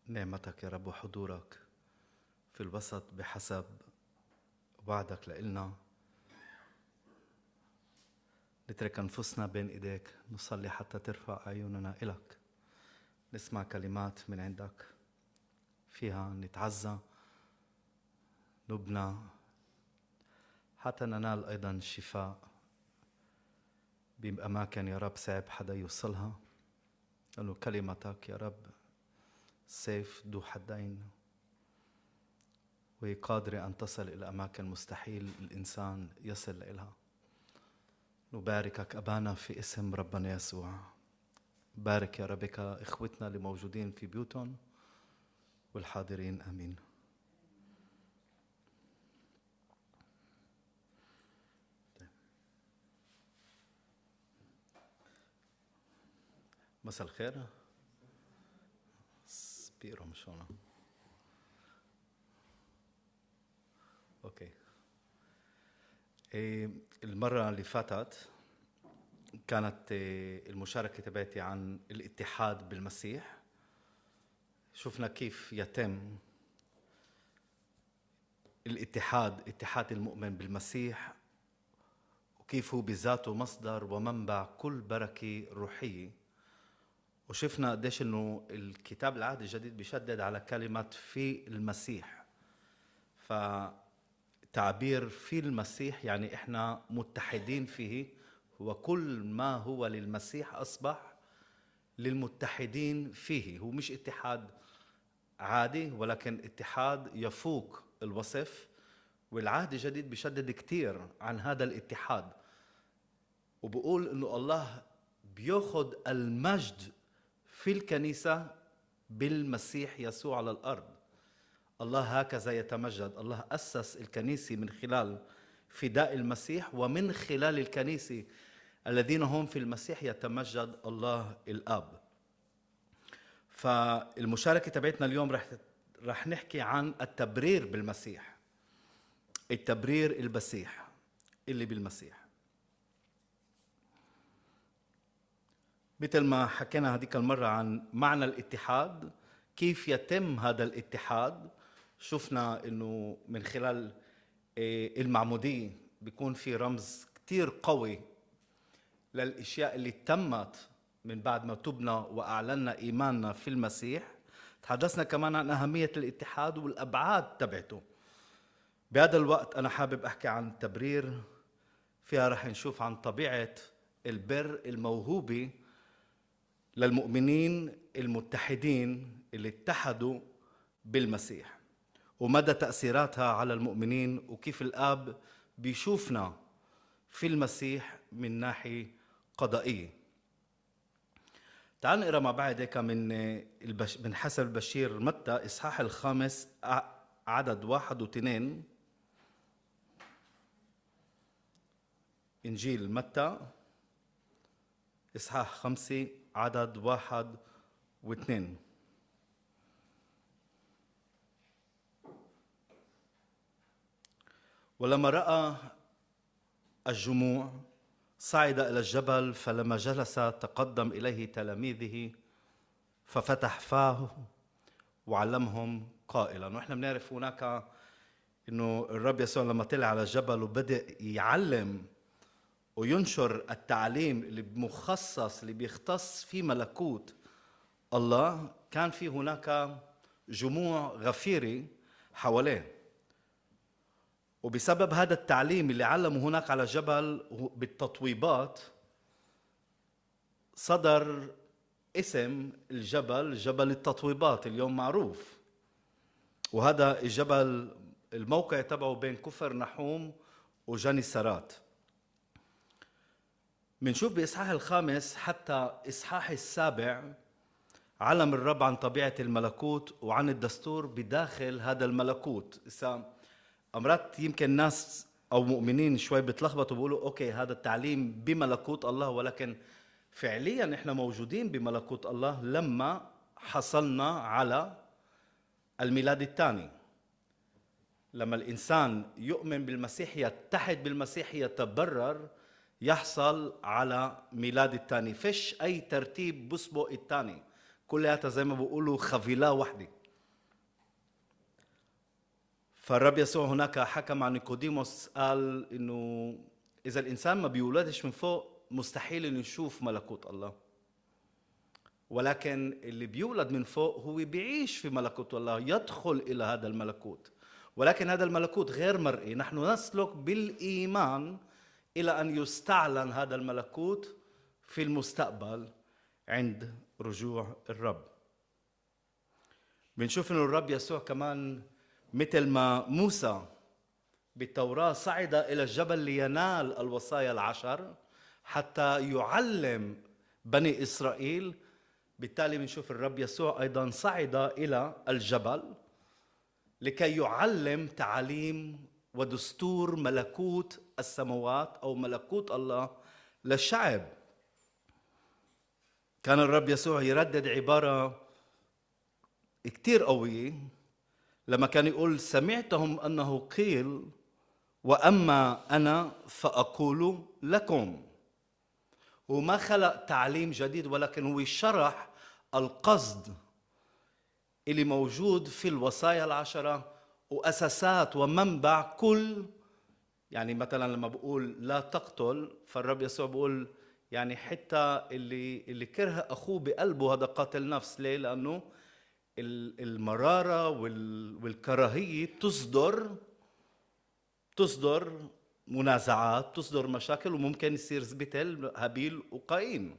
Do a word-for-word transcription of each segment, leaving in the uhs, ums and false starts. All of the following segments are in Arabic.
نعمتك يا رب وحضورك في الوسط بحسب وعدك لإلنا. نترك أنفسنا بين إيديك، نصلي حتى ترفع أعيننا إلك، نسمع كلمات من عندك فيها نتعزى نبنى حتى ننال أيضا شفاء بأماكن يا رب صعب حدا يوصلها، لأنه كلمتك يا رب سيف ذو حدين وهي قادرة أن تصل إلى أماكن مستحيل الإنسان يصل إليها. نباركك أبانا في اسم ربنا يسوع. بارك يا ربك إخوتنا اللي موجودين في بيوتهم والحاضرين، آمين. مساء الخير. سبيرو مش هون. اوكي. إيه المرة اللي فاتت كانت إيه المشاركة تبعتي عن الاتحاد بالمسيح. شفنا كيف يتم الاتحاد، اتحاد المؤمن بالمسيح، وكيف هو بذاته مصدر ومنبع كل بركة روحية. وشفنا قديش انه الكتاب العهد الجديد بيشدد على كلمة في المسيح، فتعبير في المسيح يعني احنا متحدين فيه، وكل ما هو للمسيح أصبح للمتحدين فيه. هو مش اتحاد عادي ولكن اتحاد يفوق الوصف، والعهد الجديد بيشدد كتير عن هذا الاتحاد، وبقول انه الله بياخد المجد في الكنيسة بالمسيح يسوع على الأرض. الله هكذا يتمجد. الله أسس الكنيسة من خلال فداء المسيح، ومن خلال الكنيسة الذين هم في المسيح يتمجد الله الآب. فالمشاركة تبعتنا اليوم رح رح نحكي عن التبرير بالمسيح، التبرير المسيح اللي بالمسيح. مثل ما حكينا هذيك المرة عن معنى الاتحاد، كيف يتم هذا الاتحاد. شفنا انه من خلال المعمودية بيكون في رمز كتير قوي للاشياء اللي تمت من بعد ما تبنا واعلنا ايماننا في المسيح. تحدثنا كمان عن اهمية الاتحاد والابعاد تبعته. بهذا الوقت انا حابب احكي عن تبرير، فيها رح نشوف عن طبيعة البر الموهوبة للمؤمنين المتحدين اللي اتحدوا بالمسيح، ومدى تأثيراتها على المؤمنين، وكيف الآب بيشوفنا في المسيح من ناحية قضائية. تعال نقرأ مع بعض هيك من البش... من حسب البشير متى إصحاح الخامس عدد واحد واثنين. إنجيل متى إصحاح خمسة عدد واحد واثنين. ولما رأى الجموع صعد إلى الجبل، فلما جلس تقدم إليه تلاميذه ففتح فاه وعلمهم قائلا. ونحن بنعرف هناك إنه الرب يسوع لما طلع على الجبل وبدأ يعلم وينشر التعليم اللي مخصص اللي بيختص في ملكوت الله، كان في هناك جموع غفيرة حواليه. وبسبب هذا التعليم اللي علمه هناك على الجبل بالتطويبات، صدر اسم الجبل جبل التطويبات اليوم معروف. وهذا الجبل الموقع تبعه بين كفر نحوم وجنيسرات. منشوف بإصحاح الخامس حتى إصحاح السابع علم الرب عن طبيعة الملكوت وعن الدستور بداخل هذا الملكوت. إذا أمرات يمكن ناس أو مؤمنين شوي بتلخبطوا بيقولوا أوكي هذا التعليم بملكوت الله، ولكن فعليا إحنا موجودين بملكوت الله لما حصلنا على الميلاد الثاني. لما الإنسان يؤمن بالمسيح، يتحد بالمسيح، يتبرر، يحصل على ميلاد الثاني. فيش أي ترتيب بسبق الثاني، كلها زي ما بيقولوا خفيلة واحدة. فالرب يسوع هناك حكى مع نيقوديموس، قال إنه إذا الإنسان ما بيولدش من فوق مستحيل إنه يشوف ملكوت الله، ولكن اللي بيولد من فوق هو بيعيش في ملكوت الله، يدخل إلى هذا الملكوت. ولكن هذا الملكوت غير مرئي، نحن نسلك بالإيمان إلى أن يستعلن هذا الملكوت في المستقبل عند رجوع الرب. بنشوف إنه الرب يسوع كمان مثل ما موسى بالتوراة صعد إلى الجبل لينال الوصايا العشر حتى يعلم بني إسرائيل، بالتالي بنشوف الرب يسوع أيضا صعد إلى الجبل لكي يعلم تعاليم ودستور ملكوت السماوات أو ملكوت الله للشعب. كان الرب يسوع يردد عبارة كتير قوية لما كان يقول: سمعتهم أنه قيل وأما أنا فأقول لكم. وما خلق تعليم جديد، ولكن هو شرح القصد اللي موجود في الوصايا العشرة وأساسات ومنبع كل، يعني مثلا لما بقول لا تقتل، فالرب يسوع بقول يعني حتى اللي اللي كره أخوه بقلبه هذا قاتل نفس. ليه؟ لأنه المرارة والكراهية تصدر تصدر منازعات، تصدر مشاكل، وممكن يصير زبتل هابيل وقايين.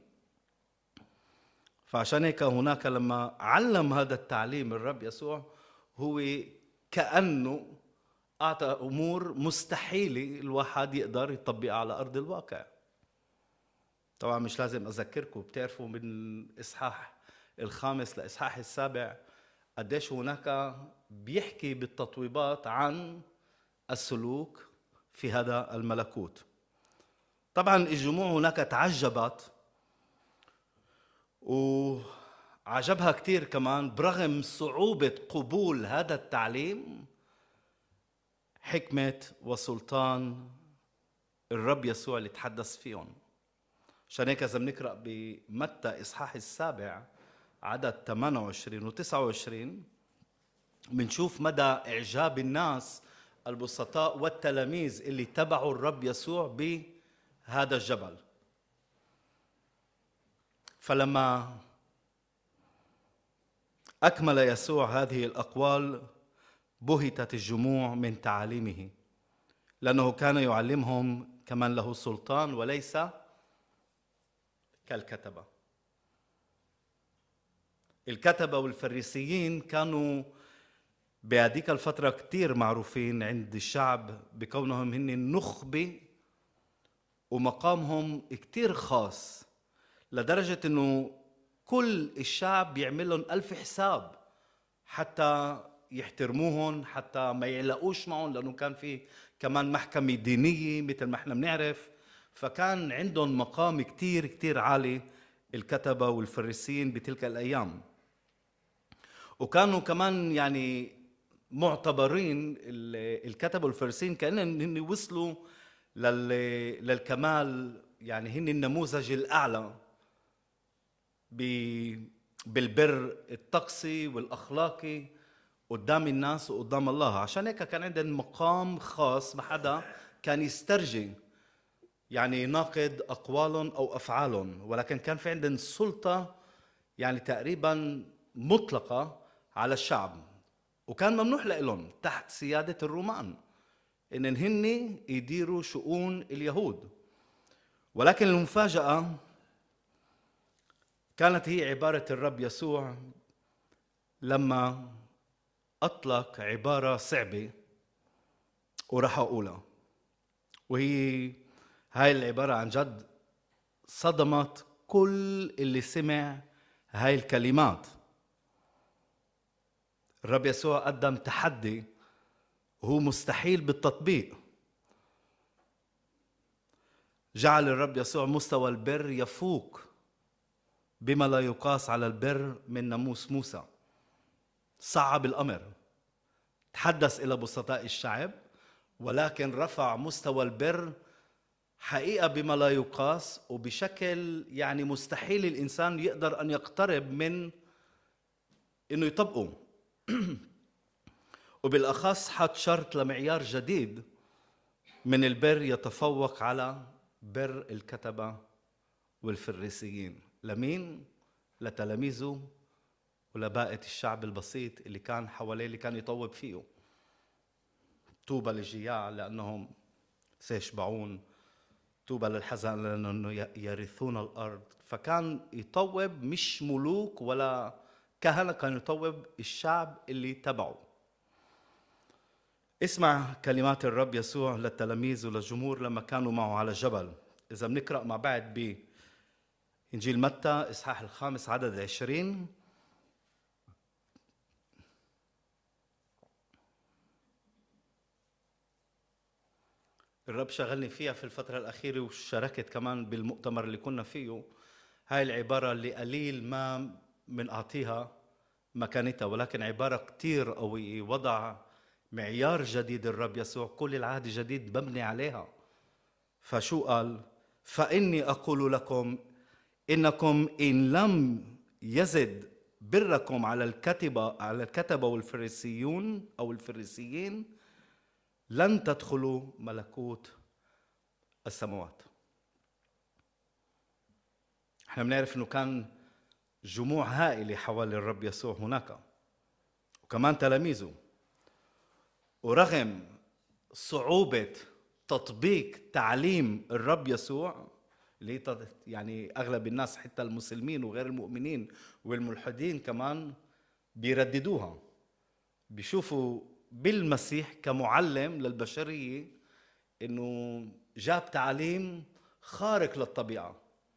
فعشان هيك هناك لما علم هذا التعليم الرب يسوع، هو كأنه أعطى أمور مستحيلة الواحد يقدر يطبقها على أرض الواقع. طبعا مش لازم أذكركم، بتعرفوا من الإصحاح الخامس لإصحاح السابع قديش هناك بيحكي بالتطويبات عن السلوك في هذا الملكوت. طبعا الجموع هناك تعجبت وعجبها كتير كمان، برغم صعوبة قبول هذا التعليم، حكمة وسلطان الرب يسوع اللي تحدث فيهم. عشان هيك إذا بنقرأ بمتى إصحاح السابع عدد ثمانية وعشرين و تسعة وعشرين بنشوف مدى إعجاب الناس البسطاء والتلاميذ اللي تبعوا الرب يسوع بهذا الجبل. فلما أكمل يسوع هذه الأقوال بهتت الجموع من تعاليمه، لأنه كان يعلمهم كمن له سلطان وليس كالكتبة. الكتبة والفريسيين كانوا بهذيك الفترة كتير معروفين عند الشعب بكونهم هن النخبة ومقامهم كتير خاص، لدرجة انه كل الشعب بيعمل لهم ألف حساب حتى يحترموهم، حتى ما يعلقوش معهم، لأنه كان في كمان محكمة دينية مثل ما احنا بنعرف. فكان عندهم مقام كتير كتير عالي الكتبة والفريسيين بتلك الأيام. وكانوا كمان يعني معتبرين الكتبة والفريسيين كأنهم هن وصلوا للكمال، يعني هن النموذج الأعلى بالبر الطقسي والأخلاقي قدام الناس وقدام الله. عشان هيك كان عندهم مقام خاص، ما حدا كان يسترجي يعني يناقض أقوالهم أو أفعالهم، ولكن كان في عندهم سلطة يعني تقريبا مطلقة على الشعب، وكان ممنوع لهم تحت سيادة الرومان إن هن يديروا شؤون اليهود. ولكن المفاجأة كانت هي عبارة الرب يسوع لما أطلق عبارة صعبة وراح أقولها، وهي هاي العبارة عن جد صدمت كل اللي سمع هاي الكلمات. الرب يسوع قدم تحدي وهو مستحيل بالتطبيق. جعل الرب يسوع مستوى البر يفوق بما لا يقاس على البر من ناموس موسى. صعب الأمر، تحدث إلى بسطاء الشعب، ولكن رفع مستوى البر حقيقة بما لا يقاس، وبشكل يعني مستحيل الإنسان يقدر أن يقترب من إنه يطبقه. وبالأخص حط شرط لمعيار جديد من البر يتفوق على بر الكتبة والفريسيين. لمين؟ لتلاميذه ولباقة الشعب البسيط اللي كان حواليه، اللي كان يطوب فيه. طوبى للجياع لأنهم سيشبعون، طوبى للحزن لأنهم يرثون الأرض. فكان يطوب مش ملوك ولا كهنة، كان يطوب الشعب اللي تبعه. اسمع كلمات الرب يسوع للتلاميذ وللجمهور لما كانوا معه على الجبل. إذا بنقرأ مع بعض بإنجيل متى إصحاح الخامس عدد عشرين. الرب شغلني فيها في الفترة الأخيرة وشاركت كمان بالمؤتمر اللي كنا فيه. هاي العبارة اللي قليل ما من أعطيها مكانتها، ولكن عبارة كتير قوية. وضع معيار جديد الرب يسوع، كل العهد الجديد مبني عليها. فشو قال؟ فإني أقول لكم إنكم إن لم يزد بركم على الكتبة على الكتبة والفريسيون أو الفريسيين لن تدخلوا ملكوت السماوات. احنا بنعرف انه كان جموع هائلة حوالي الرب يسوع هناك، وكمان تلاميذه. ورغم صعوبة تطبيق تعليم الرب يسوع اللي يعني أغلب الناس حتى المسلمين وغير المؤمنين والملحدين كمان بيرددوها، بيشوفوا بالمسيح كمعلم للبشرية إنه جاب تعليم خارق للطبيعة،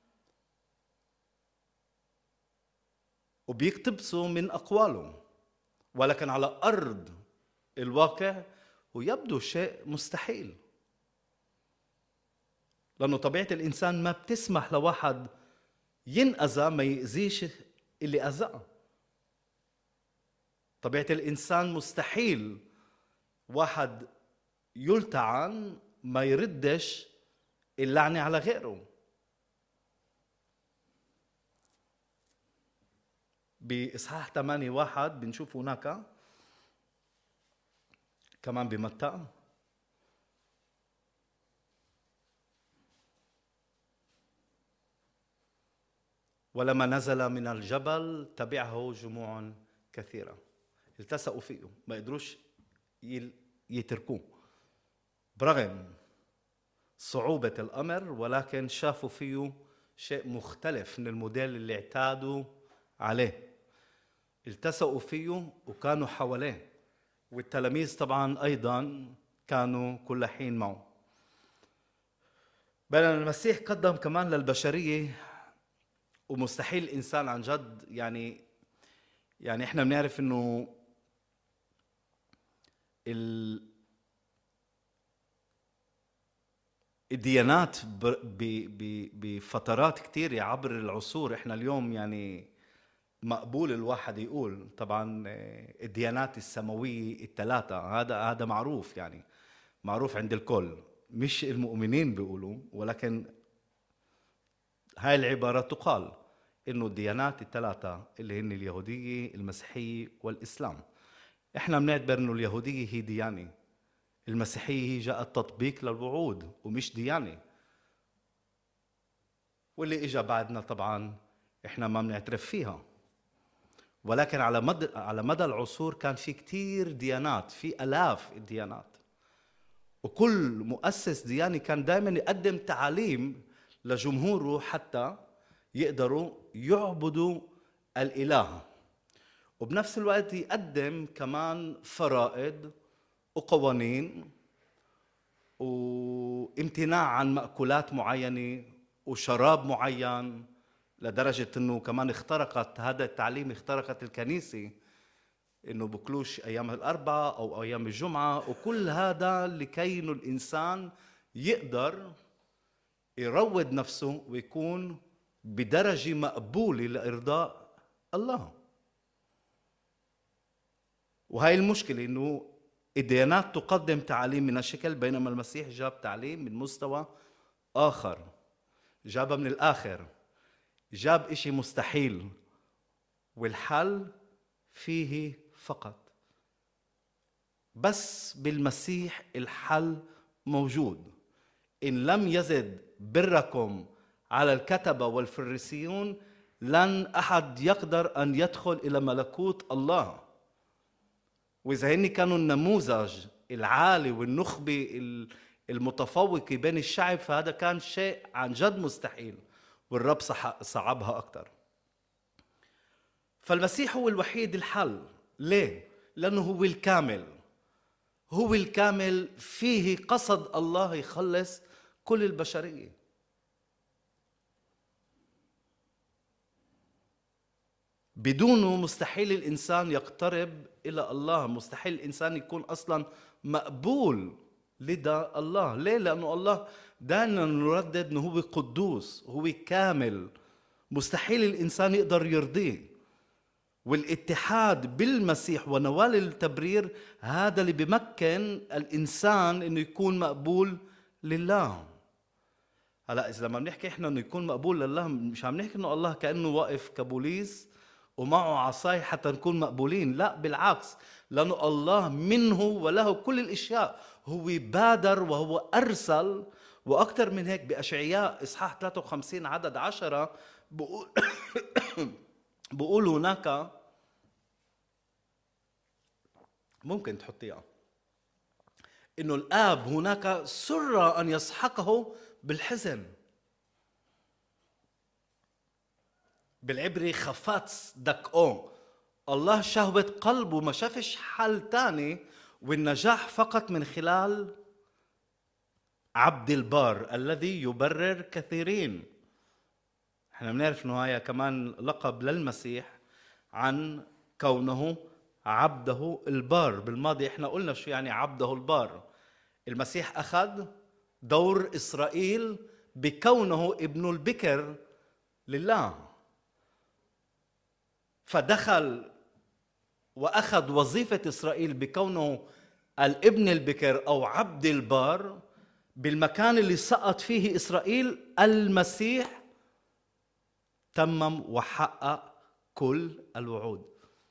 وبيقتبسوا من أقواله، ولكن على أرض الواقع ويبدو شيء مستحيل، لأنه طبيعة الإنسان ما بتسمح لواحد ينأذى ما يأذيش اللي أذاه. طبيعة الإنسان مستحيل واحد يلتعن ما يردش اللعنة على غيره. بإصحاح ثمانية واحد بنشوف هناك كمان بمتى ولما نزل من الجبل تبعه جموع كثيرة. التسقوا فيه، ما قدروش يتركوه برغم صعوبة الأمر، ولكن شافوا فيه شيء مختلف من الموديل اللي اعتادوا عليه. التسقوا فيه وكانوا حواليه، والتلاميذ طبعا أيضا كانوا كل حين معه. بل المسيح قدم كمان للبشرية، ومستحيل الإنسان عن جد يعني يعني إحنا بنعرف إنه الديانات بفترات كتير عبر العصور، إحنا اليوم يعني مقبول الواحد يقول طبعا الديانات السماوية الثلاثة، هذا هذا معروف، يعني معروف عند الكل، مش المؤمنين بيقولوا، ولكن هاي العبارة تقال إنه الديانات الثلاثة اللي هن اليهودية المسيحية والإسلام. إحنا بنعتبر إنه اليهودية هي ديانة، المسيحية هي جاءت تطبيق للوعود ومش ديانة، واللي إجا بعدنا طبعا إحنا ما بنعترف فيها. ولكن على مدى على مدى العصور كان في كتير ديانات، في آلاف الديانات، وكل مؤسس دياني كان دائما يقدم تعاليم لجمهوره حتى يقدروا يعبدوا الإله، وبنفس الوقت يقدم كمان فرائض وقوانين وامتناع عن مأكولات معينة وشراب معين، لدرجة انه كمان اخترقت هذا التعليم اخترقت الكنيسة، انه بكلوش ايام الاربعاء او ايام الجمعة، وكل هذا لكي انه الانسان يقدر يروض نفسه ويكون بدرجة مقبولة لإرضاء الله. وهي المشكلة، انه الديانات تقدم تعاليم من الشكل، بينما المسيح جاب تعليم من مستوى آخر، جابها من الآخر، جاب إشي بس بالمسيح الحل موجود. إن لم يزد بركم على الكتبة والفريسيون لن أحد يقدر أن يدخل إلى ملكوت الله. وإذا هن كانوا النموذج العالي والنخبة المتفوقة بين الشعب، فهذا كان شيء عن جد مستحيل، والرب صعبها أكثر. فالمسيح هو الوحيد الحل. ليه؟ لأنه هو الكامل، هو الكامل، فيه قصد الله يخلص كل البشرية. بدونه مستحيل الإنسان يقترب إلى الله، مستحيل الإنسان يكون أصلا مقبول لدى الله. ليه؟ لأنه الله دائما نردد أنه هو قدوس، هو كامل، مستحيل الإنسان يقدر يرضيه. والاتحاد بالمسيح ونوال التبرير هذا اللي بمكن الإنسان أنه يكون مقبول لله. هلا إذا لما بنحكي إحنا أنه يكون مقبول لله، مش عم نحكي أنه الله كأنه واقف كبوليس ومعه عصاي حتى نكون مقبولين، لا بالعكس، لأنه الله منه وله كل الأشياء، هو بادر وهو أرسل. وأكثر من هيك بأشعياء إصحاح ثلاثة وخمسين عدد عشرة بقول بقول هناك، ممكن تحطيها، إنه الآب هناك سر أن يسحقه بالحزن. بالعبري خفاتس دكؤون، الله شهوة قلبه ما شافش حل تاني والنجاح فقط من خلال عبد البار الذي يبرر كثيرين. احنا بنعرف انه هي كمان لقب للمسيح عن كونه عبده البار. بالماضي احنا قلنا شو يعني عبده البار. المسيح أخذ دور إسرائيل بكونه ابن البكر لله، فدخل وأخذ وظيفة إسرائيل بكونه الابن البكر أو عبد البار بالمكان اللي سقط فيه إسرائيل. المسيح تمم وحقق كل الوعود.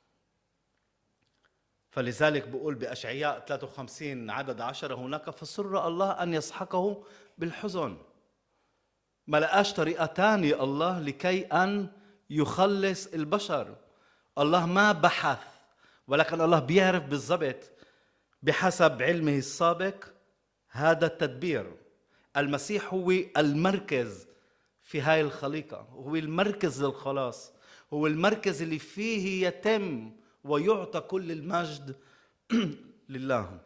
فلذلك بقول بأشعياء ثلاثة وخمسين عدد عشرة هناك فسر الله أن يسحقه بالحزن. ما لقاش طريقة تانية الله لكي أن يخلص البشر. الله ما بحث، ولكن الله بيعرف بالضبط بحسب علمه السابق هذا التدبير. المسيح هو المركز في هاي الخليقة، هو المركز للخلاص، هو المركز اللي فيه يتم ويعطى كل المجد لله.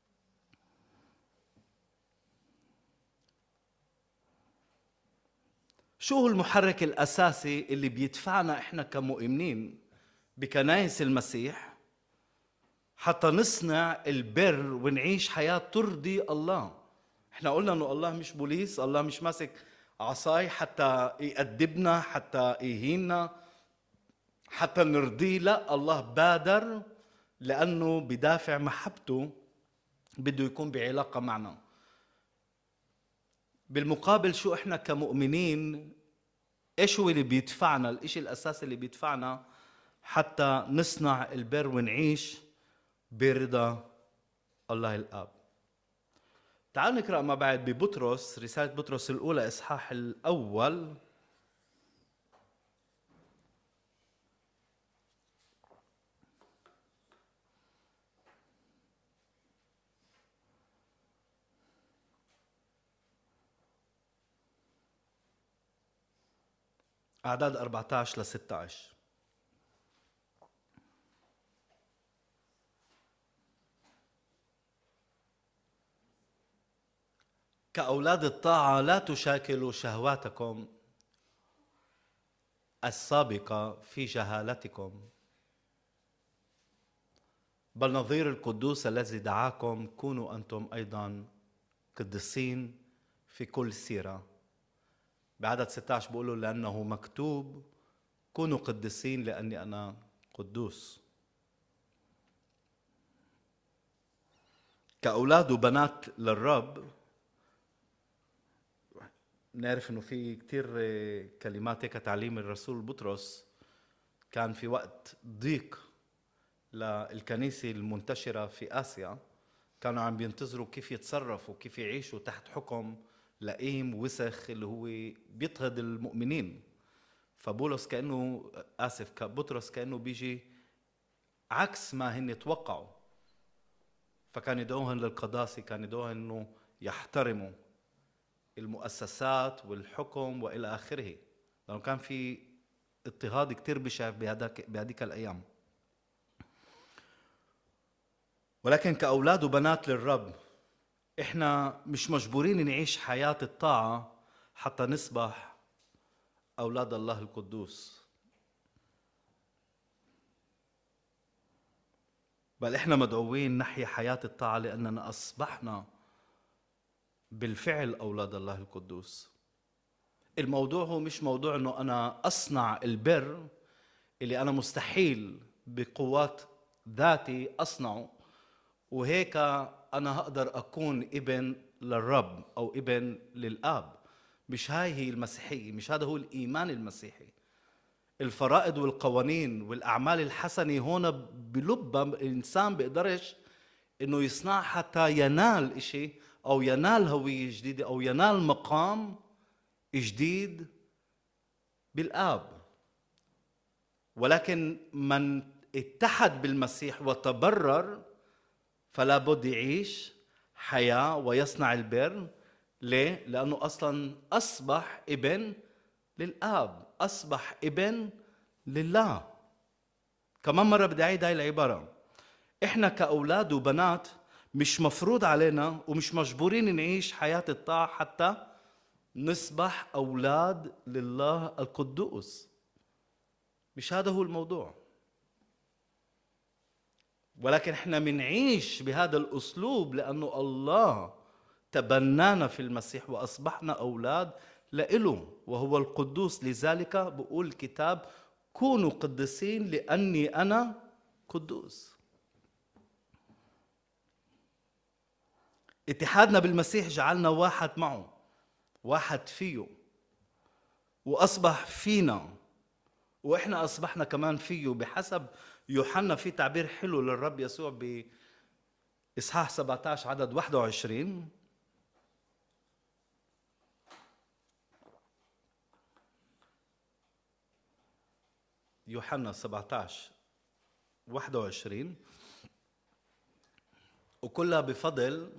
شو هو المحرك الأساسي اللي بيدفعنا إحنا كمؤمنين بكنائس المسيح حتى نصنع البر ونعيش حياة ترضي الله؟ إحنا قلنا إنه الله مش بوليس، الله مش ماسك عصاي حتى يأدبنا، حتى يهيننا، حتى نرضيه. لا، الله بادر لأنه بدافع محبته بده يكون بعلاقة معنا. بالمقابل شو إحنا كمؤمنين إيش هو اللي بيدفعنا؟ الإشي الأساسي اللي بيدفعنا حتى نصنع البر ونعيش برضا الله الآب. تعالوا نقرأ مع بعض ببطرس، رسالة بطرس الأولى إصحاح الأول أعداد أربعة عشر ل ستة عشر. كأولاد الطاعة لا تشاكلوا شهواتكم السابقة في جهالتكم، بل نظير القدوس الذي دعاكم كونوا أنتم أيضا قديسين في كل سيرة. بعدد ستة عشر بيقولوا لأنه مكتوب كونوا قديسين لأني أنا قدوس. كأولاد وبنات للرب. نعرف إنه في كتير كلمات هيك تعليم الرسول بطرس كان في وقت ضيق للكنيسة المنتشرة في آسيا، كانوا عم بينتظروا كيف يتصرفوا وكيف يعيشوا تحت حكم لئيم وسخ اللي هو بيضطهد المؤمنين. فبولس كأنه آسف بطرس كأنه بيجي عكس ما هن توقعوا، فكان يدعوهم للقداسة، كان يدعوهم أنه يحترموا المؤسسات والحكم وإلى آخره، لأنه كان في اضطهاد كتير بشع بهذيك الأيام. ولكن كأولاد وبنات للرب إحنا مش مجبورين نعيش حياة الطاعة حتى نصبح أولاد الله القدوس، بل إحنا مدعوين نحيا حياة الطاعة لأننا أصبحنا بالفعل أولاد الله القدوس. الموضوع هو مش موضوع أنه أنا أصنع البر اللي أنا مستحيل بقوات ذاتي أصنعه وهيك أنا هقدر أكون ابن للرب أو ابن للآب. مش هاي هي المسيحية، مش هذا هو الإيمان المسيحي. الفرائض والقوانين والأعمال الحسنة هون بلبها الإنسان بيقدرش إنه يصنع حتى ينال إشي أو ينال هوية جديدة أو ينال مقام جديد بالآب. ولكن من اتحد بالمسيح وتبرر فلا بد يعيش حياة ويصنع البر. ليه؟ لأنه أصلا أصبح ابن للآب، أصبح ابن لله. كمان مرة بدي أعيد هاي العبارة، إحنا كأولاد وبنات مش مفروض علينا ومش مجبورين نعيش حياة الطاعة حتى نصبح أولاد لله القدوس. مش هذا هو الموضوع، ولكن إحنا منعيش بهذا الأسلوب لأنه الله تبنانا في المسيح وأصبحنا أولاد لإله وهو القدوس. لذلك بقول الكتاب كونوا قدسين لأني أنا قدوس. اتحادنا بالمسيح جعلنا واحد معه، واحد فيه، وأصبح فينا وإحنا أصبحنا كمان فيه. بحسب يوحنا في تعبير حلو للرب يسوع بإصحاح سبعة عشر عدد واحد وعشرين، يوحنا سبعة عشر واحد وعشرين، وكلها بفضل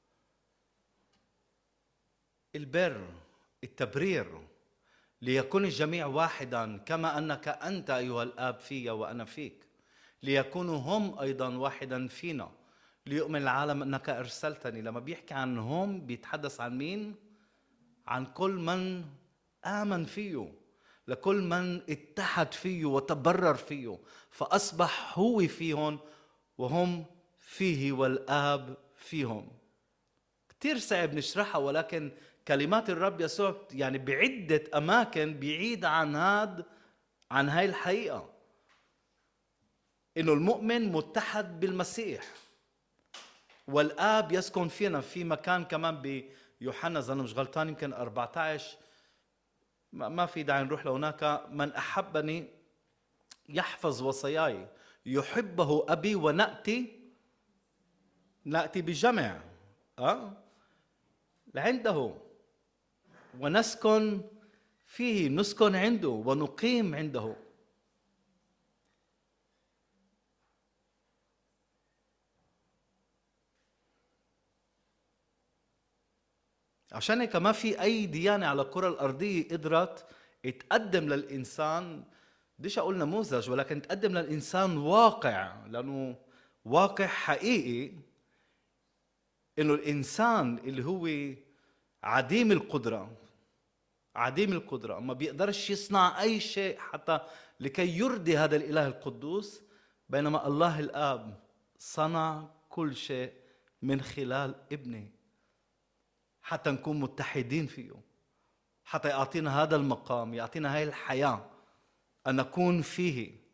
البر التبرير، ليكون الجميع واحدا كما أنك أنت أيها الآب في وأنا فيك، ليكونوا هم أيضا واحدا فينا، ليؤمن العالم أنك أرسلتني. لما بيحكي عن هم بيتحدث عن مين؟ عن كل من آمن فيه، لكل من اتحد فيه وتبرر فيه، فأصبح هو فيهم وهم فيه والآب فيهم. كتير صعب نشرحها، ولكن كلمات الرب يسوع يعني بعدة أماكن بيعيد عن هاد عن هاي الحقيقة، إنه المؤمن متحد بالمسيح والآب يسكن فينا. في مكان كمان بيوحنا إذا أنا مش غلطان يمكن أربعة عشر، ما في داعي نروح لهناك، من أحبني يحفظ وصاياي يحبه أبي ونأتي نأتي بجمع أه؟ لعنده ونسكن فيه، نسكن عنده ونقيم عنده. عشان هيك ما في أي ديانة على الكرة الأرضية قدرت تقدم للإنسان، بديش أقول نموذج، ولكن تقدم للإنسان واقع، لأنه واقع حقيقي إنه الإنسان اللي هو عديم القدرة عديم القدرة ما بيقدرش يصنع أي شيء حتى لكي يرضي هذا الإله القدوس، بينما الله الآب صنع كل شيء من خلال ابنه حتى نكون متحدين فيه، حتى يعطينا هذا المقام، يعطينا هاي الحياة أن نكون فيه.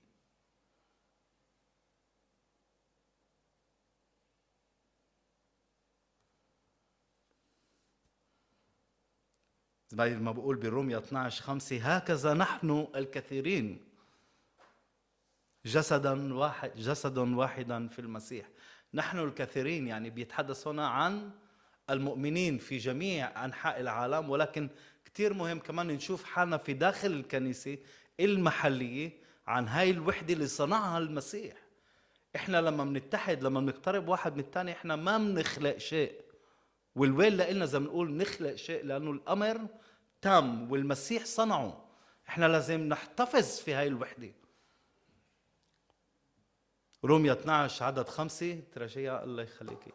زي ما بقول بالرومية اثنا عشر خمسة، هكذا نحن الكثيرين جسدا واحد جسد واحدا في المسيح، نحن الكثيرين يعني بيتحدث هنا عن المؤمنين في جميع أنحاء العالم، ولكن كتير مهم كمان نشوف حالنا في داخل الكنيسة المحلية عن هاي الوحدة اللي صنعها المسيح. احنا لما بنتحد، لما بنقترب واحد من الثاني، احنا ما بنخلق شيء، والويل لنا زي ما بنقول نخلق شيء، لأنه الأمر تام والمسيح صنعه. احنا لازم نحتفظ في هاي الوحدة. رومية اثنعش عدد خمسة، ترجيها الله يخليكي.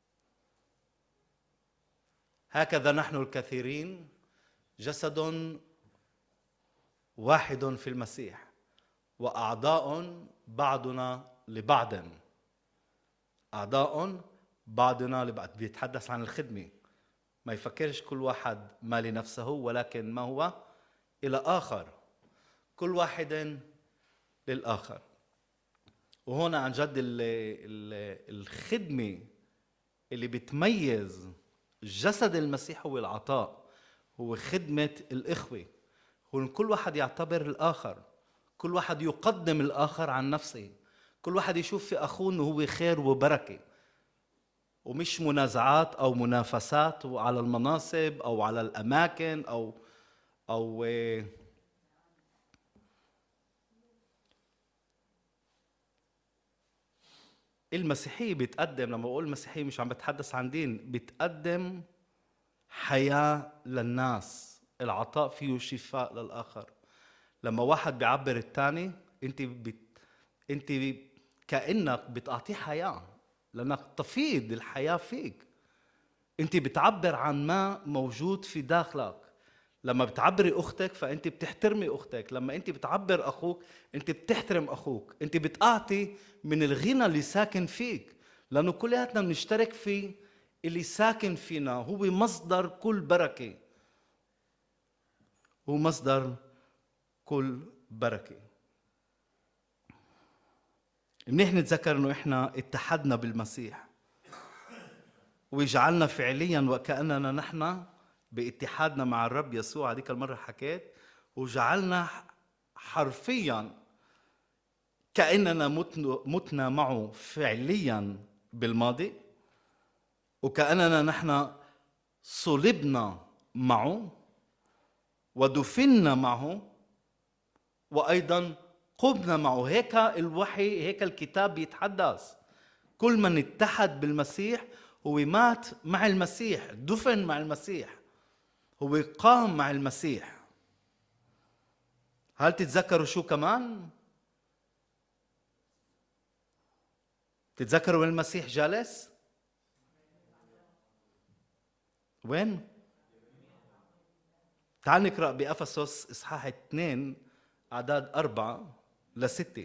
هكذا نحن الكثيرين جسد واحد في المسيح وأعضاء بعضنا لبعض. أعضاء بعضنا لبعض، بيتحدث عن الخدمة. ما يفكرش كل واحد ما لنفسه، ولكن ما هو إلى آخر، كل واحد للآخر. وهنا عن جد الخدمة اللي بتميز جسد المسيح هو العطاء، هو خدمة الإخوة. هو كل واحد يعتبر الآخر، كل واحد يقدم الآخر عن نفسه، كل واحد يشوف في أخوه أنه هو خير وبركة، ومش منازعات أو منافسات على المناصب أو على الأماكن أو أو المسيحية بتقدم. لما بقول المسيحية مش عم بتحدث عن دين، بتقدم حياة للناس، العطاء فيه شفاء للآخر. لما واحد بيعبر الثاني، انت بت... انت كأنك بتعطيه حياة، لأنك تفيض الحياة فيك. انت بتعبر عن ما موجود في داخلك. لما بتعبري أختك فأنت بتحترمي أختك، لما أنت بتعبر أخوك أنت بتحترم أخوك، أنت بتعطي من الغنى اللي ساكن فيك، لأنه كلياتنا بنشترك في اللي ساكن فينا. هو مصدر كل بركة، هو مصدر كل بركة. منيح نتذكر أنه إحنا اتحدنا بالمسيح ويجعلنا فعليا وكأننا نحن باتحادنا مع الرب يسوع. هذيك المرة حكيت، وجعلنا حرفيا كأننا متنا معه فعليا بالماضي، وكأننا نحن صلبنا معه ودفنا معه وأيضا قمنا معه. هيك الوحي، هيك الكتاب بيتحدث. كل من اتحد بالمسيح هو مات مع المسيح، دفن مع المسيح، هو قام مع المسيح. هل تتذكروا شو كمان؟ تتذكروا وين المسيح جالس؟ وين؟ تعال نقرأ بأفسس إصحاح اثنين أعداد أربعة لستة.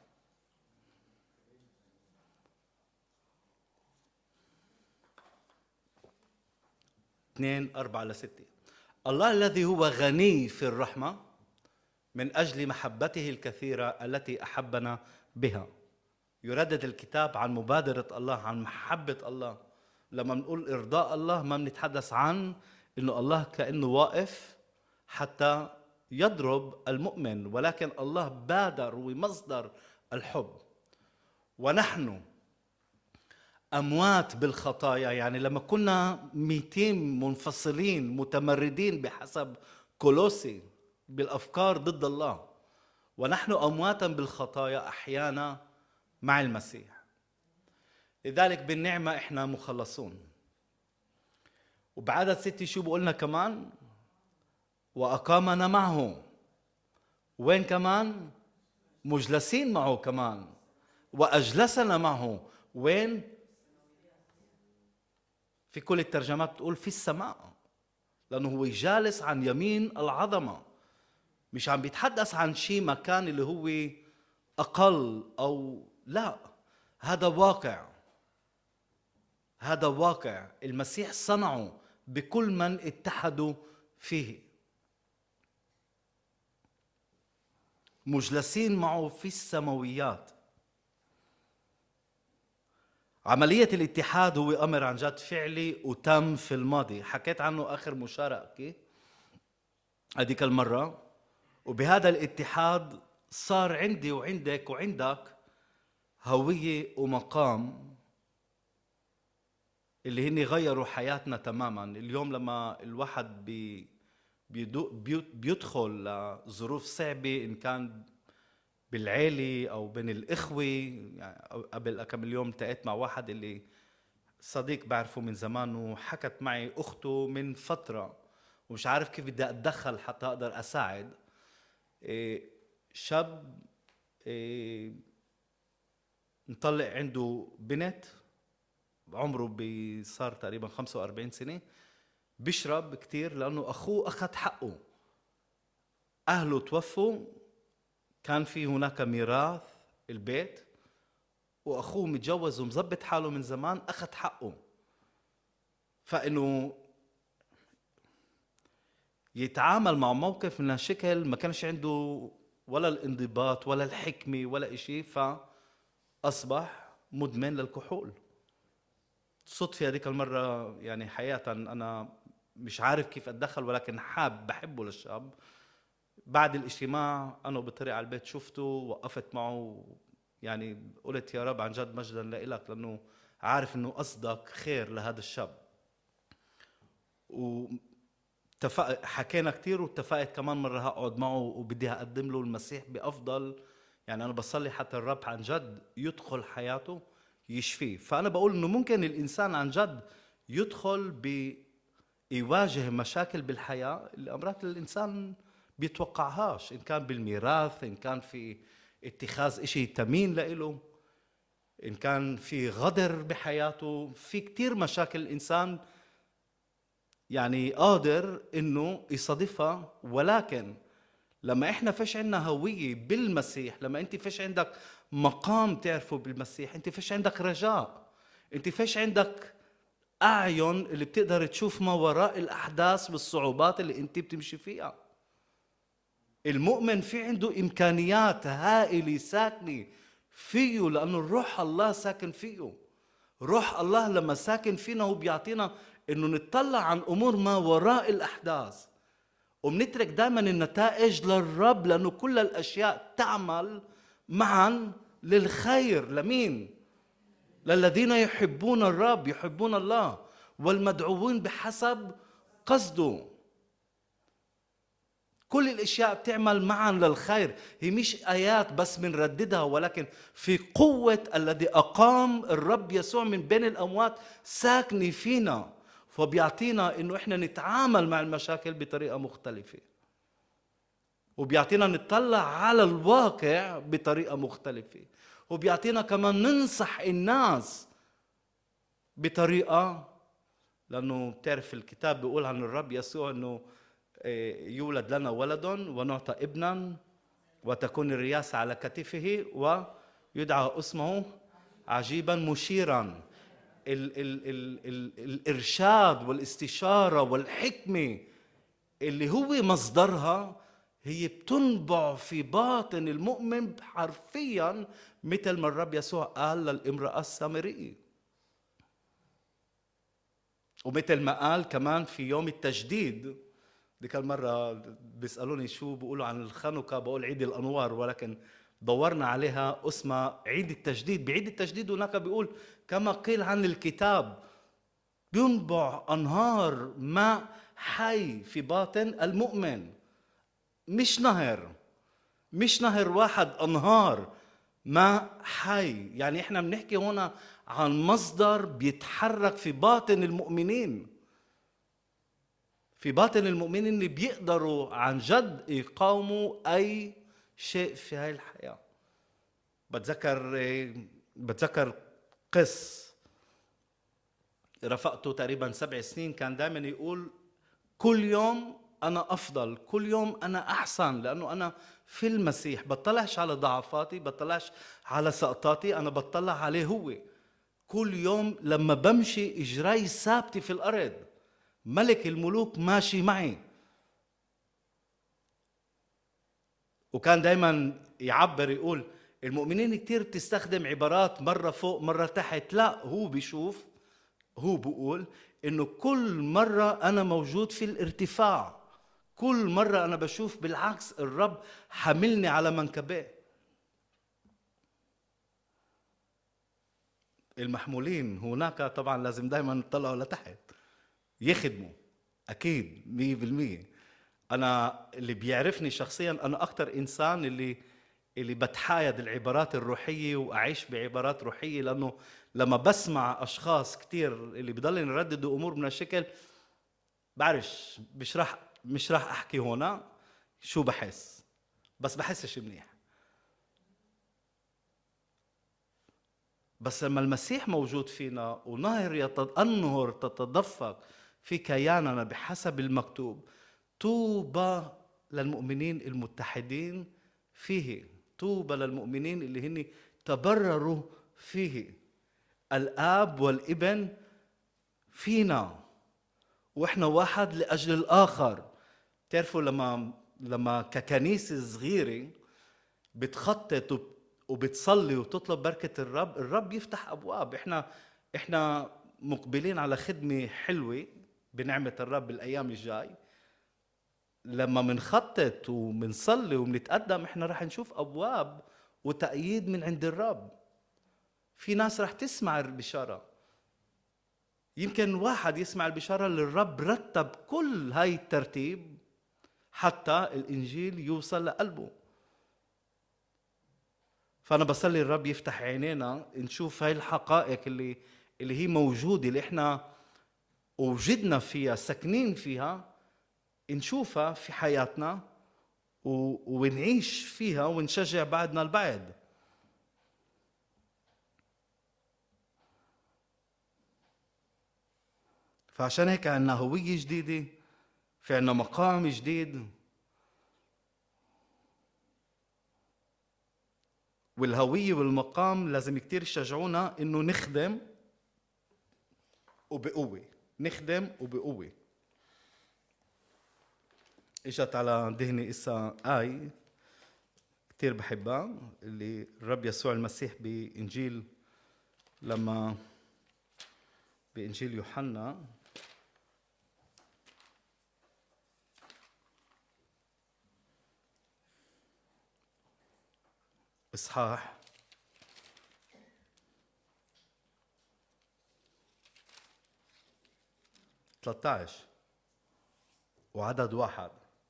اثنين أربعة لستة. الله الذي هو غني في الرحمة من أجل محبته الكثيرة التي أحبنا بها. يردد الكتاب عن مبادرة الله، عن محبة الله. لما نقول إرضاء الله ما بنتحدث عن إنه الله كأنه واقف حتى يضرب المؤمن، ولكن الله بادر ومصدر الحب. ونحن أموات بالخطايا، يعني لما كنا ميتين منفصلين متمردين بحسب كولوسي بالأفكار ضد الله، ونحن أمواتا بالخطايا أحيانا مع المسيح. لذلك بالنعمة إحنا مخلصون. وبعدد ستة شو بقولنا كمان؟ وأقامنا معه. وين كمان؟ مجلسين معه كمان. وأجلسنا معه. وين؟ في كل الترجمات بتقول في السماء، لأنه هو جالس عن يمين العظمة. مش عم بيتحدث عن شيء مكان اللي هو أقل أو لا، هذا واقع، هذا واقع المسيح صنعه بكل من اتحدوا فيه. مجلسين معه في السماويات. عملية الاتحاد هو أمر عن جد فعلي وتم في الماضي، حكيت عنه آخر مشاركة هذيك المرة. وبهذا الاتحاد صار عندي وعندك وعندك هوية ومقام اللي هن غيروا حياتنا تماما. اليوم لما الواحد بي بيدو- بيو- بيدخل لظروف صعبة، إن كان بالعيلة أو بين الإخوة. يعني قبل كم اليوم التقيت مع واحد اللي صديق بعرفه من زمان، وحكت معي أخته من فترة ومش عارف كيف بدي أتدخل حتى أقدر أساعد. إيه، شاب إيه، مطلع عنده بنت عمره بي- صار تقريبا خمسة وأربعين سنة، بيشرب كتير لأنه أخوه أخذ حقه. أهله توفوا، كان في هناك ميراث البيت، وأخوه متجوز ومظبط حاله من زمان، أخذ حقه. فإنه يتعامل مع موقف من هالشكل ما كانش عنده ولا الانضباط ولا الحكمة ولا إشي، فأصبح مدمن للكحول. صدفة هذيك المرة، يعني حقيقة أنا مش عارف كيف أتدخل، ولكن حاب بحبه للشاب. بعد الاجتماع أنا بطريق على البيت شفته، وقفت معه، يعني قلت يا رب عن جد مجدا لإلك، لأنه عارف أنه قصدك خير لهذا الشاب. واتفق حكينا كتير، واتفقت كمان مرة هقعد معه وبدي أقدم له المسيح بأفضل. يعني أنا بصلي حتى الرب عن جد يدخل حياته يشفيه. فأنا بقول إنه ممكن الإنسان عن جد يدخل بيواجه مشاكل بالحياة اللي أمرات الإنسان بيتوقعهاش، إن كان بالميراث، إن كان في اتخاذ إشي تمين لإله، إن كان في غدر بحياته. في كتير مشاكل الإنسان يعني قادر إنه يصادفها. ولكن لما إحنا فيش عندنا هوية بالمسيح، لما أنت فيش عندك مقام تعرفه بالمسيح، أنت فيش عندك رجاء، أنت فيش عندك أعين اللي بتقدر تشوف ما وراء الأحداث والصعوبات اللي أنت بتمشي فيها. المؤمن في عنده إمكانيات هائلة ساكنة فيه، لأنه الروح الله ساكن فيه. روح الله لما ساكن فينا هو بيعطينا إنه نتطلع عن أمور ما وراء الأحداث، وبنترك دائما النتائج للرب، لأنه كل الأشياء تعمل معا للخير. لمين؟ للذين يحبون الرب، يحبون الله، والمدعوين بحسب قصده. كل الاشياء بتعمل معا للخير. هي مش ايات بس بنرددها، ولكن في قوة الذي اقام الرب يسوع من بين الاموات ساكنة فينا، فبيعطينا انه احنا نتعامل مع المشاكل بطريقة مختلفة، وبيعطينا نطلع على الواقع بطريقة مختلفة، وبيعطينا كمان ننصح الناس بطريقة. لأنه بتعرف الكتاب بيقول عن الرب يسوع أنه يولد لنا ولد ونعطى ابنا وتكون الرياسة على كتفه ويدعى اسمه عجيبا مشيرا. ال ال ال ال الإرشاد والاستشارة والحكمة اللي هو مصدرها هي بتنبع في باطن المؤمن حرفيا، مثل ما الرب يسوع قال للامرأة السامرية، ومثل ما قال كمان في يوم التجديد. ديك المرة بيسألوني شو بقولوا عن الخنوكة، بقول عيد الأنوار، ولكن دورنا عليها اسمها عيد التجديد. بعيد التجديد هناك بيقول كما قيل عن الكتاب بينبع أنهار ماء حي في باطن المؤمن. مش نهر، مش نهر واحد، أنهار ماء حي. يعني احنا بنحكي هنا عن مصدر بيتحرك في باطن المؤمنين، في باطن المؤمنين اللي بيقدروا عن جد يقاوموا أي شيء في هاي الحياة. بتذكر بتذكر قس رفقته تقريبا سبع سنين، كان دائما يقول كل يوم أنا أفضل، كل يوم أنا أحسن، لأنه أنا في المسيح. بطلعش على ضعفاتي، بطلعش على سقطاتي، أنا بطلع عليه هو. كل يوم لما بمشي إجراي ثابتة في الأرض، ملك الملوك ماشي معي. وكان دايما يعبر يقول المؤمنين كتير بتستخدم عبارات مرة فوق مرة تحت. لا، هو بيشوف، هو بيقول إنه كل مرة أنا موجود في الارتفاع، كل مرة أنا بشوف بالعكس الرب حملني على منكبيه. المحمولين هناك طبعا لازم دائما نطلعوا لتحت يخدموا، اكيد مية بالمية. انا اللي بيعرفني شخصيا انا اكتر انسان اللي اللي بتحايد العبارات الروحيه واعيش بعبارات روحيه، لانه لما بسمع اشخاص كتير اللي بضلوا يرددوا امور من هالشكل بعرفش، مش راح مش راح احكي هنا شو بحس، بس بحسش منيح. بس لما المسيح موجود فينا ونهر يتد... أنهر تتدفق في كياننا بحسب المكتوب، طوبى للمؤمنين المتحدين فيه، طوبى للمؤمنين اللي هن تبرروا فيه. الآب والابن فينا واحنا واحد لأجل الآخر. تعرفوا لما لما ككنيسة صغيرة بتخطط وبتصلي وتطلب بركة الرب، الرب يفتح أبواب. إحنا إحنا مقبلين على خدمة حلوة بنعمة الرب الأيام الجاي. لما منخطط ومنصلي ومنتقدم إحنا رح نشوف أبواب وتأييد من عند الرب. في ناس رح تسمع البشارة، يمكن واحد يسمع البشارة اللي الرب رتب كل هاي الترتيب حتى الإنجيل يوصل لقلبه. فأنا بصلي الرب يفتح عينينا نشوف هاي الحقائق اللي اللي هي موجودة، اللي احنا وجدنا فيها ساكنين فيها، نشوفها في حياتنا ونعيش فيها ونشجع بعضنا البعض. فعشان هيك عنا هوية جديدة، في عنا مقام جديد، والهوية والمقام لازم كتير يشجعونا إنه نخدم وبقوة، نخدم وبقوة. اجت على ذهني إسا آي كتير بحبها، اللي الرب يسوع المسيح بإنجيل لما بإنجيل يوحنا إصحاح ثلاثة عشر وعدد واحد.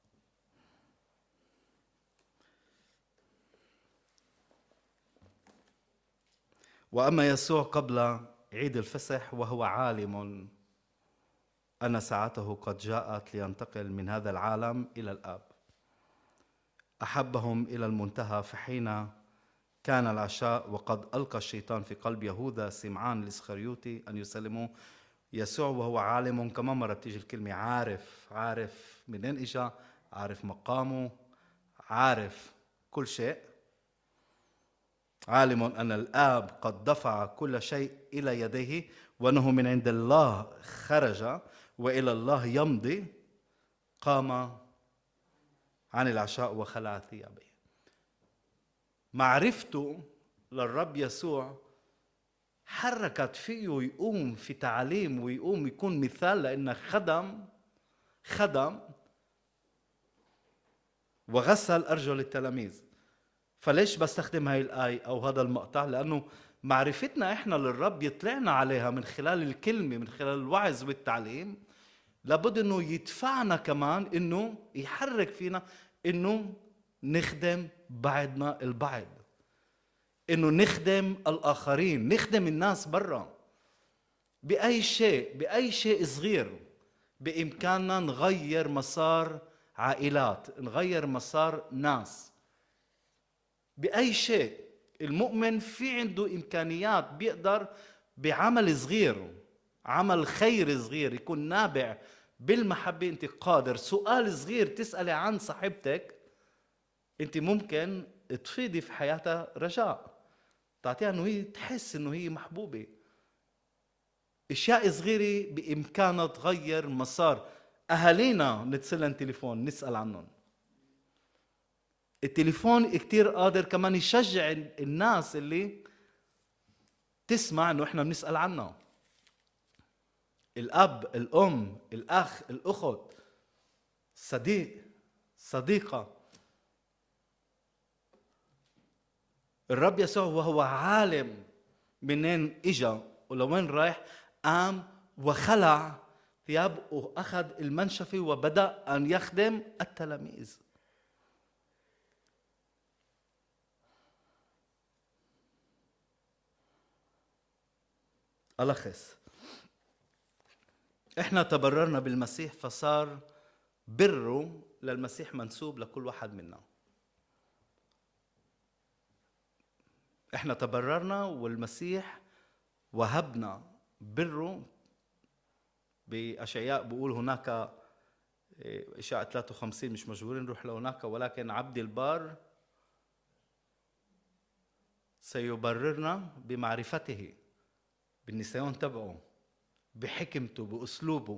وأما يسوع قبل عيد الفصح وهو عالم أن ساعته قد جاءت لينتقل من هذا العالم إلى الآب، أحبهم إلى المنتهى. فحين كان العشاء وقد ألقى الشيطان في قلب يهوذا سمعان الإسخريوطي أن يسلموه، يسوع وهو عالم، كمان مرة بتيجي الكلمة عارف، عارف منين إجا، عارف مقامه، عارف كل شيء، عالم أن الآب قد دفع كل شيء إلى يديه وأنه من عند الله خرج وإلى الله يمضي، قام عن العشاء وخلع ثيابه. معرفته للرب يسوع حركت فيه يقوم في تعليم ويقوم يكون مثال، لأنه خدم خدم وغسل أرجل التلاميذ. فليش بستخدم هاي الآية أو هذا المقطع؟ لأنه معرفتنا إحنا للرب يطلعنا عليها من خلال الكلمة، من خلال الوعظ والتعليم، لابد إنه يدفعنا كمان، إنه يحرك فينا إنه نخدم بعضنا البعض، إنه نخدم الآخرين، نخدم الناس برا بأي شيء، بأي شيء صغير بإمكاننا نغير مسار عائلات، نغير مسار ناس بأي شيء. المؤمن في عنده إمكانيات، بيقدر بعمل صغير، عمل خير صغير يكون نابع بالمحبة. أنت قادر سؤال صغير تسألي عن صاحبتك، أنت ممكن تفيدي في حياتها رجاء، تعطيها أنه هي تحس أنه هي محبوبة. اشياء صغيره بامكانها تغير مسار. اهالينا نتصلن تليفون نسال عنهم. التليفون كتير قادر كمان يشجع الناس اللي تسمع انه احنا بنسال عنها. الاب، الام، الاخ، الاخت، صديق، صديقه. الرب يسوع وهو عالم منين اجا ولوين رايح؟ قام وخلع ثياب واخذ المنشفه وبدا ان يخدم التلاميذ. ألخص، احنا تبررنا بالمسيح فصار بره للمسيح منسوب لكل واحد منا. احنا تبررنا والمسيح وهبنا بره. بأشعياء بقول هناك إشاعة ثلاثة وخمسين، مش مجبورين نروح لهناك، ولكن عبد البار سيبررنا بمعرفته، بالنسيان تبعه، بحكمته، بأسلوبه.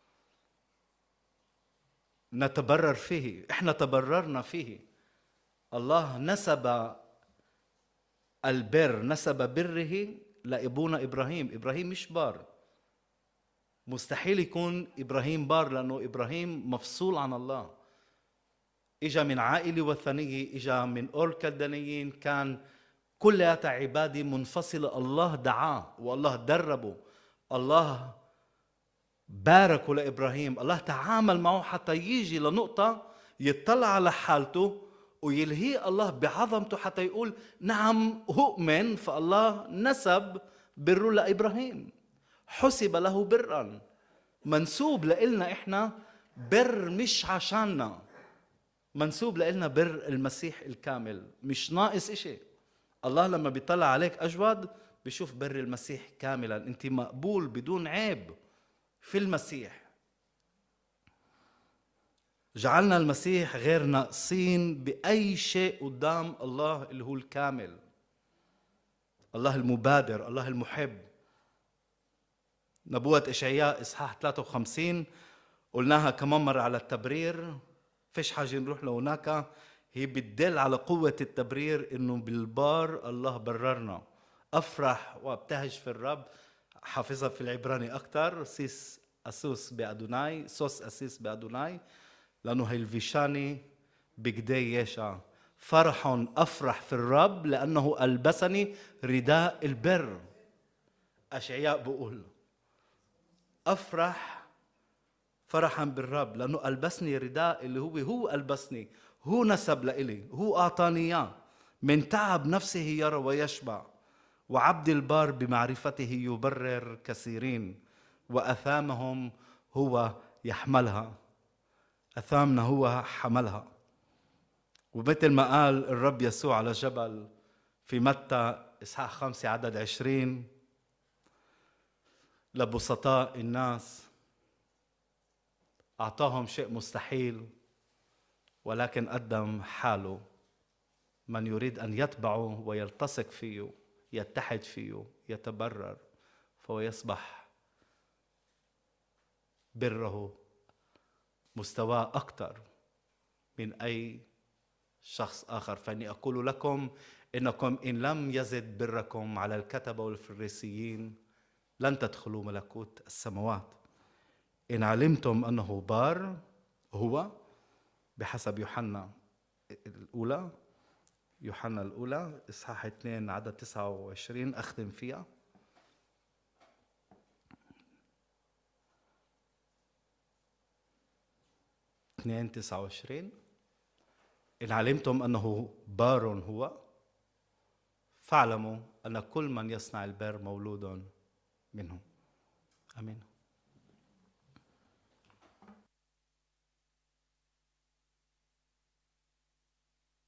نتبرر فيه، احنا تبررنا فيه. الله نسب البر، نسب بره لأبونا إبراهيم. إبراهيم مش بار، مستحيل يكون إبراهيم بار لأنه إبراهيم مفصول عن الله. إجا من عائلة وثنية، إجا من أور كلدانيين، كان كلها عبادة منفصلة. الله دعاه والله دربه، الله باركه لإبراهيم، الله تعامل معه حتى يجي لنقطة يطلع على حالته ويلهي الله بعظمته حتى يقول نعم أؤمن. فالله نسب بره لإبراهيم، حسب له برا، منسوب لإلنا. إحنا بر مش عشاننا، منسوب لإلنا بر المسيح الكامل، مش ناقص إشي. الله لما بيطلع عليك أجود بيشوف بر المسيح كاملا، أنت مقبول بدون عيب في المسيح. جعلنا المسيح غير ناقصين بأي شيء قدام الله اللي هو الكامل، الله المبادر، الله المحب. نبوة إشعياء إصحاح ثلاثة وخمسين قلناها كمان مرة على التبرير، فيش حاجة نروح لهناك. هي بتدل على قوة التبرير، إنه بالبار الله بررنا. أفرح وابتهج في الرب، حافظها في العبراني أكتر، سيس أسوس بأدوناي، سوس أسيس بأدوناي، لأنه هي الفيشاني بجدي يشع. فرح أفرح في الرب لأنه ألبسني رداء البر. أشعياء بقول أفرح فرحا بالرب لأنه ألبسني رداء اللي هو هو ألبسني، هو نسب لإلي، هو أعطاني إياه. من تعب نفسه يرى ويشبع، وعبد البار بمعرفته يبرر كثيرين، وأثامهم هو يحملها. أثامنا هو حملها. ومثل ما قال الرب يسوع على جبل في متى إصحاح خمسة عدد عشرين لبسطاء الناس، أعطاهم شيء مستحيل ولكن قدم حاله. من يريد أن يتبعه ويلتصق فيه، يتحد فيه، يتبرر، فهو يصبح بره مستواه أكثر من أي شخص آخر. فإني أقول لكم إنكم إن لم يزد بركم على الكتبة والفريسيين لن تدخلوا ملكوت السماوات. إن علمتم أنه بار هو بحسب يوحنا الأولى، يوحنا الأولى إصحاح اثنين عدد تسعة وعشرين، أختم فيها. اثنين تسعة وعشرين، إن علمتم أنه بار هو فاعلموا أن كل من يصنع البر مولود منه. آمين.